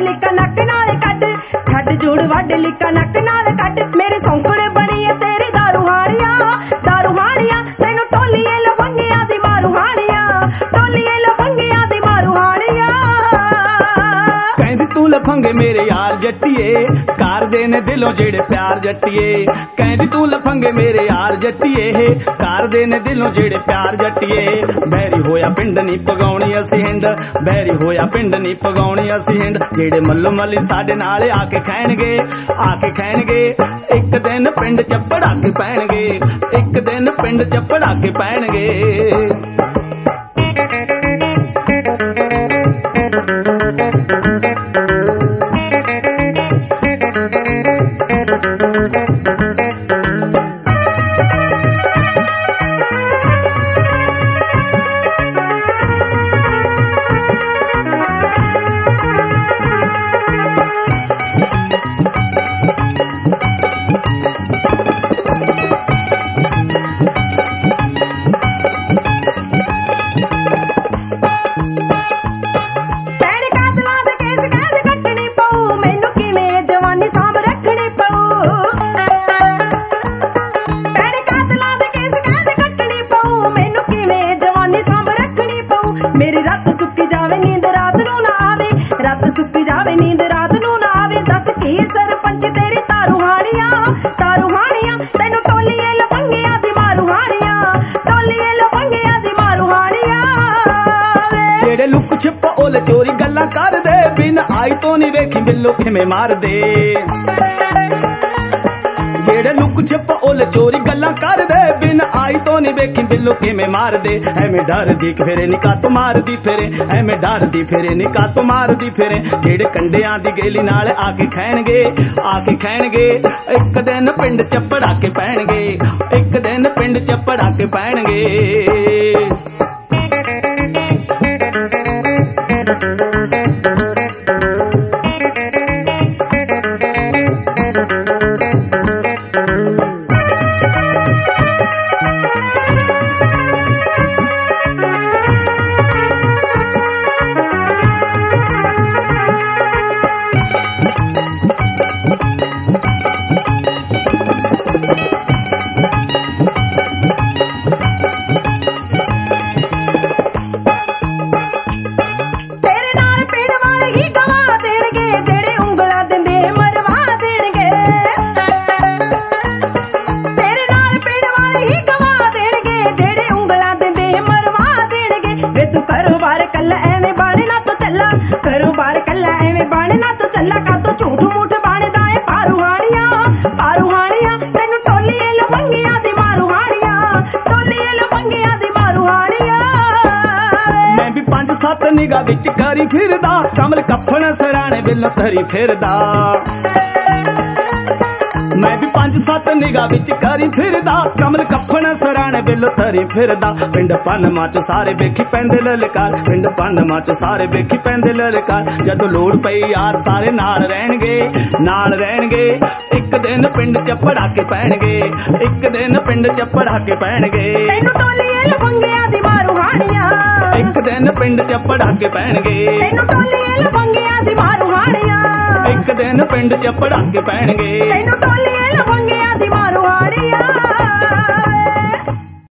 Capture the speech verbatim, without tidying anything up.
ਲਿਕਾ ਨੱਕ ਨਾਲ ਕੱਢ, ਛੱਡ ਜੂੜ ਵੱਢ ਲਿਕਾ ਨੱਕ ਨਾਲ ਕੱਢ। ਮੇਰੇ ਸੌਂਕੜੇ ਬਣੀ ਏ ਤੇਰੀ ਦਾਰੂ ਹਾਣੀਆਂ, ਦਾਰੂ ਹਾਣੀਆਂ ਤੈਨੂੰ ਟੋਲੀਏ ਲਵੰਗਿਆਂ ਦੀ ਮਾਰੂ ਹਾਣੀਆਂ, ਟੋਲੀਏ ਲਵੰਗਿਆਂ ਦੀ ਮਾਰੂ ਹਾਣੀਆਂ। ਕਹਿੰਦੀ ਤੂੰ ਲਫੰਗੇ ਮੇਰੇ ਯਾਰ ਜੱਟੀਏ, ਕਰਦੇ ਨੇ ਦਿਲੋਂ ਜਿਹੜੇ ਪਿਆਰ ਜੱਟੀਏ। ਕਹਿੰਦੀ ਤੂੰ ਲਫੰਗੇ ਮੇਰੇ ਯਾਰ ਜੱਟੀਏ, ਕਰਦੇ ਨੇ ਦਿਲੋਂ ਜਿਹੜੇ ਪਿਆਰ ਜੱਟੀਏ। ਬੈਰੀ ਹੋਇਆ ਪਿੰਡ ਨੀ ਪਗਾਉਣੀ ਅਸੀਂ ਹਿੰਡ, ਬੈਰੀ ਹੋਇਆ ਪਿੰਡ ਨੀ ਪਗਾਉਣੀ ਅਸੀਂ ਹਿੰਡ। ਜਿਹੜੇ ਮੱਲੋ ਮੱਲੀ ਸਾਡੇ ਨਾਲ ਆ ਕੇ ਖਾਣਗੇ, ਆ ਕੇ ਖਾਣਗੇ। ਇੱਕ ਦਿਨ ਪਿੰਡ ਚ ਪੜਾਕੇ ਪੈਣਗੇ, ਇੱਕ ਦਿਨ ਪਿੰਡ ਚ ਪੜਾਕੇ ਪੈਣਗੇ। ਮੇਰੀ ਰੱਤ ਸੁੱਕੀ ਜਾਵੇ ਨੀਂਦ ਰਾਤ ਨੂੰ ਨਾ ਆਵੇ, ਰੱਤ ਸੁੱਕੀ ਜਾਵੇ ਨੀਂਦ ਰਾਤ ਨੂੰ ਨਾ ਆਵੇ। ਦੱਸ ਕੀ ਸਰਪੰਚ ਤੇਰੀ ਤਾਰੂ ਹਾਣੀਆਂ, ਤਾਰੂ ਹਾਣੀਆਂ ਤੈਨੂੰ ਟੋਲੀਏ ਲਵੰਗਿਆਂ ਦੀ ਮਾਰੂ ਹਾਣੀਆਂ, ਟੋਲੀਏ ਲਵੰਗਿਆਂ ਦੀ ਮਾਰੂ ਹਾਣੀਆਂ। ਜਿਹੜੇ ਲੁੱਕ ਛਿਪ ਓਲੇ ਚੋਰੀ ਗੱਲਾਂ ਕਰਦੇ, ਬਿਨ ਆਈ ਤੋਂ ਨੀ ਵੇਖੀ ਬਿੱਲੋ ਕਿਵੇਂ ਮਾਰਦੇ। ਜਿਹੜੇ ਲੁੱਕ ਛਿਪ ਓਲੇ ਚੋਰੀ ਗੱਲਾਂ ਕਰਦੇ, ਬਿਨ ਆਈ ਤੋਂ ਨੀ ਵੇਖੀ ਬਿੱਲੋ ਕਿਵੇਂ ਮਾਰਦੇ। ਐਵੇਂ ਡਰਦੀ ਫਿਰੇ ਨੀ ਕਾਤੋਂ ਮਾਰਦੀ ਫਿਰੇ, ਐਵੇਂ ਡਰਦੀ ਫਿਰੇ ਨੀ ਕਾਤੋਂ ਮਾਰਦੀ ਫਿਰੇ। ਜਿਹੜੇ ਕੰਡਿਆਂ ਦੀ ਗੇਲੀ ਨਾਲ ਆ ਕੇ ਖਾਣਗੇ, ਆ ਕੇ ਖਾਣਗੇ। ਇੱਕ ਦਿਨ ਪਿੰਡ ਚ ਪੜਾਕੇ ਪੈਣਗੇ, ਇੱਕ ਦਿਨ ਪਿੰਡ ਚ ਪੜਾਕੇ ਪੈਣਗੇ। ਕਾਰੋਬਾਰ ਕੱਲਾ ਐਵੇਂ ਬਣਨਾ ਤੂੰ ਚੱਲਾ ਕਾਤੋਂ ਝੂਠ ਮੂਠ ਬਣਦਾ ਏ ਪਾਰੂ ਹਾਣੀਆਂ, ਪਾਰੂ ਹਾਣੀਆਂ ਤੈਨੂੰ ਟੋਲੀਏ ਲਵੰਗਿਆਂ ਦੀ ਮਾਰੂ ਹਾਣੀਆਂ, ਟੋਲੀਏ ਲਵੰਗਿਆਂ ਦੀ ਮਾਰੂ ਹਾਣੀਆਂ। ਮੈਂ ਵੀ ਪੰਜ ਸੱਤ ਨਿਗਾਹ ਵਿੱਚ ਕਰੀ ਫਿਰਦਾ, ਕਮਲ ਕੱਫਣ ਸਰਾਣੇ ਬਿੱਲੋ ਧਰੀ ਫਿਰਦਾ। ਮੈਂ ਵੀ ਪੰਜ ਸੱਤ ਨਿਗਾਹ ਵਿੱਚ ਕਰੀ ਫਿਰਦਾ, ਕਮਲ ਕੱਫਣ ਸਰਾਣੇ ਬਿੱਲੋ ਧਰੀ ਫਿਰਦਾ। ਪਿੰਡ ਪੰਨਵਾਂ ਚ ਸਾਰੇ ਵੇਖੀ ਪੈਂਦੇ ਲਲਕਾਰ, ਪਿੰਡ ਪੰਨਵਾਂ ਚ ਸਾਰੇ ਵੇਖੀ ਪੈਂਦੇ ਲਲਕਾਰ। ਜਦੋਂ ਲੋੜ ਪਈ ਯਾਰ ਸਾਰੇ ਨਾਲ ਰਹਿਣਗੇ, ਨਾਲ ਰਹਿਣਗੇ। ਇੱਕ ਦਿਨ ਪਿੰਡ ਚ ਪੜਾਕੇ ਪੈਣਗੇ, ਇੱਕ ਦਿਨ ਪਿੰਡ ਚ ਪੜਾਕੇ ਪੈਣਗੇ। ਤੈਨੂੰ ਟੋਲੀਏ ਲਵੰਗਿਆਂ ਦੀ ਮਾਰੂ ਹਾਣੀਆਂ, ਇੱਕ ਦਿਨ ਪਿੰਡ ਚ ਪੜਾਕੇ ਪੈਣਗੇ। ਤੈਨੂੰ ਟੋਲੀਏ ਲਵੰਗਿਆਂ ਦੀ ਮਾਰੂ ਹਾਣੀਆਂ, ਇੱਕ ਦਿਨ ਪਿੰਡ ਚ ਪੜਾਕੇ ਪੈਣਗੇ। ਤੈਨੂੰ ਟੋਲੀਏ ਲਵੰਗਿਆਂ